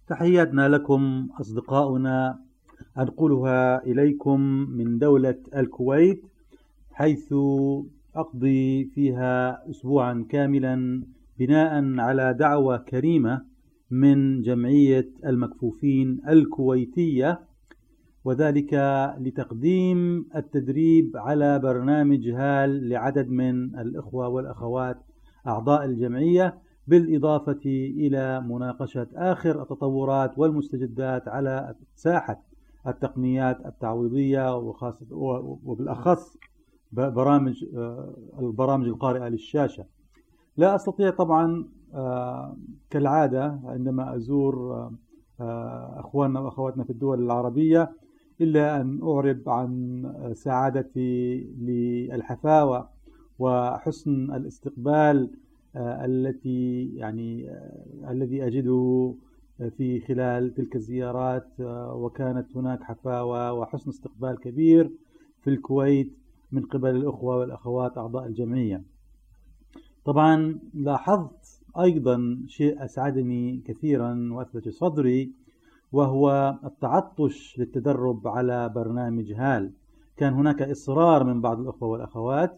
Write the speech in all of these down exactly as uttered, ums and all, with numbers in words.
تحياتنا لكم أصدقاؤنا، أنقلها إليكم من دولة الكويت، حيث أقضي فيها أسبوعا كاملا بناء على دعوة كريمة من جمعية المكفوفين الكويتية، وذلك لتقديم التدريب على برنامج هال لعدد من الإخوة والأخوات أعضاء الجمعية، بالإضافة إلى مناقشة آخر التطورات والمستجدات على ساحة التقنيات التعويضية، وخاصة وبالأخص برامج البرامج القارئة للشاشة. لا أستطيع طبعا كالعادة عندما أزور أخواننا وأخواتنا في الدول العربية إلا أن أعرب عن سعادتي للحفاوة وحسن الاستقبال التي يعني الذي أجده في خلال تلك الزيارات، وكانت هناك حفاوة وحسن استقبال كبير في الكويت من قبل الأخوة والأخوات أعضاء الجمعية. طبعا لاحظت أيضا شيء أسعدني كثيرا وأثبت صدري، وهو التعطش للتدرب على برنامج هال. كان هناك إصرار من بعض الأخوة والأخوات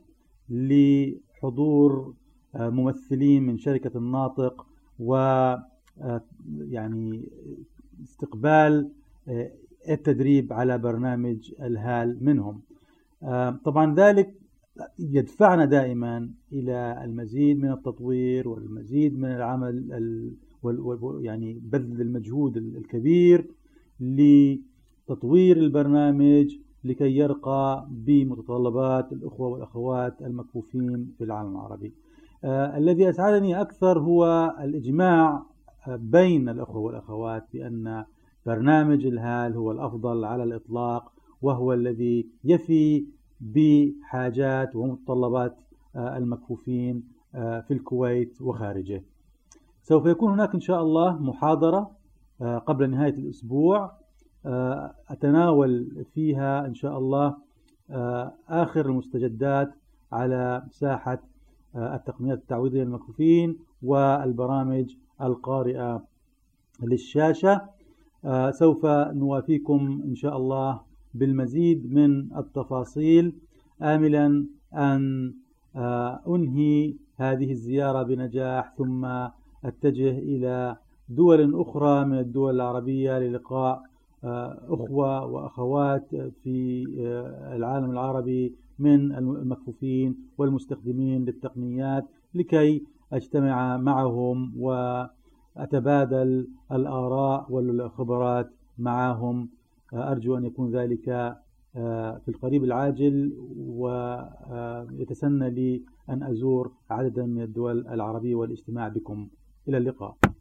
لحضور ممثلين من شركة الناطق و يعني استقبال التدريب على برنامج الهال منهم. طبعا ذلك يدفعنا دائما إلى المزيد من التطوير والمزيد من العمل يعني بذل المجهود الكبير لتطوير البرنامج لكي يرقى بمتطلبات الأخوة والأخوات المكفوفين في العالم العربي. آه الذي أسعدني أكثر هو الإجماع بين الأخوة والأخوات بأن برنامج الهال هو الأفضل على الإطلاق، وهو الذي يفي بحاجات ومتطلبات آه المكفوفين آه في الكويت وخارجه. سوف يكون هناك إن شاء الله محاضرة آه قبل نهاية الأسبوع آه أتناول فيها إن شاء الله آه آخر المستجدات على ساحة التقنيات التعويضية للمكفوفين والبرامج القارئة للشاشة. آه سوف نوافيكم إن شاء الله بالمزيد من التفاصيل، آملا أن آه أنهي هذه الزيارة بنجاح ثم أتجه إلى دول أخرى من الدول العربية للقاء آه أخوة وأخوات في آه العالم العربي من المكفوفين والمستخدمين للتقنيات، لكي أجتمع معهم وأتبادل الآراء والخبرات معهم. أرجو أن يكون ذلك في القريب العاجل، ويتسنى لي أن أزور عددا من الدول العربية والاجتماع بكم. إلى اللقاء.